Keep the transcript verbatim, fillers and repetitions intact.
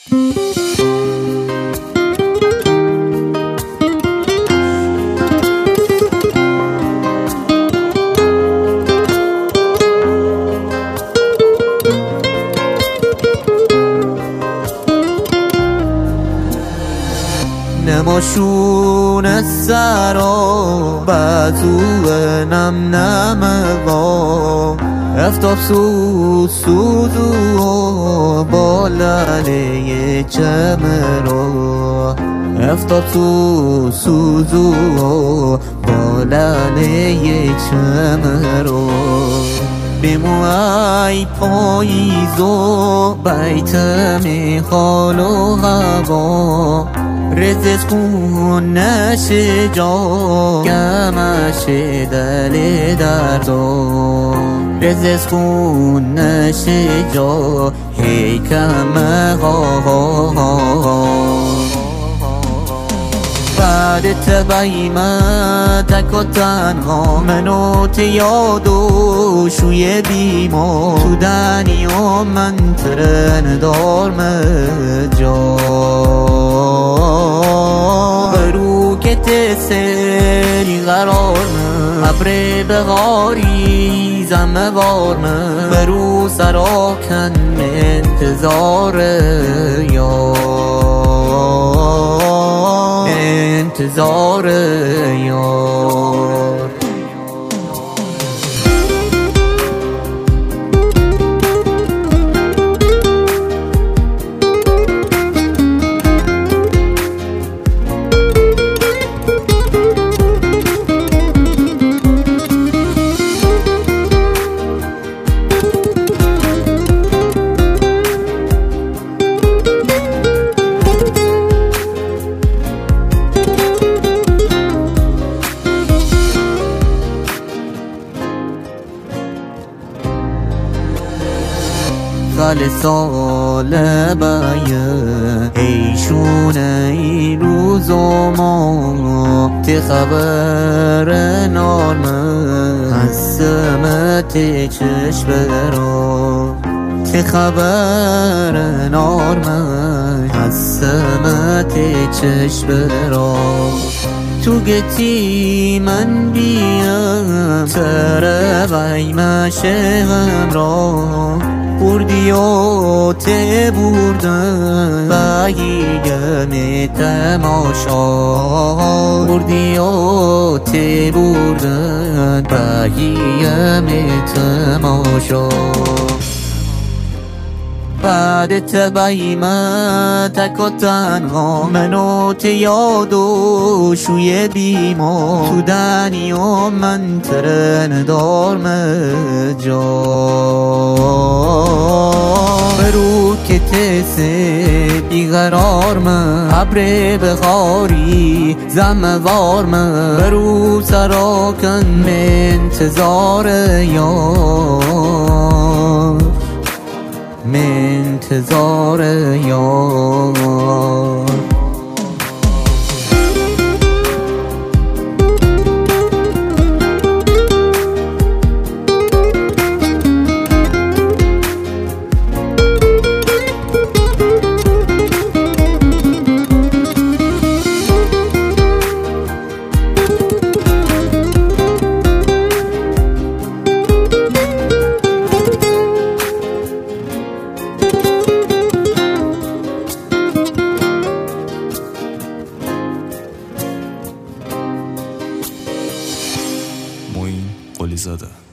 نماشون سرا بزو نم نم با افتاب سوز سوزو بالله چمرو افتاب سوز سوزو بالله چمرو بموی پاییزو بیت میخال و هوا رزق خون نشه جا گمش دل دردو رزق خون نشه جا هی کم ها بعد تبعیمه تک و تنها منو تیاد و شوی بیما تو دنیا من ترن دارم جا برو که تسری قرارم ابر بغاری زم وارم برو سراکن انتظار یار انتظار یار خال سال بایه ایشون ای روز و ما تی خبر نارمه حسمت چشم را تی خبر نارمه حسمت چشم را تو گتی من بیم سر غیم شهم را بردی و ته بردن بگیم تماشا بردی و ته بردن بگیم تماشا بعد تبعیمه تک و تنها منو تیاد و شوی بیما تو دنیا من ترن دارم جا برو که تسه بیقرارم ابر بخاری زم وارم برو سراکن انتظار یار انتظار یار معین قلی زاده.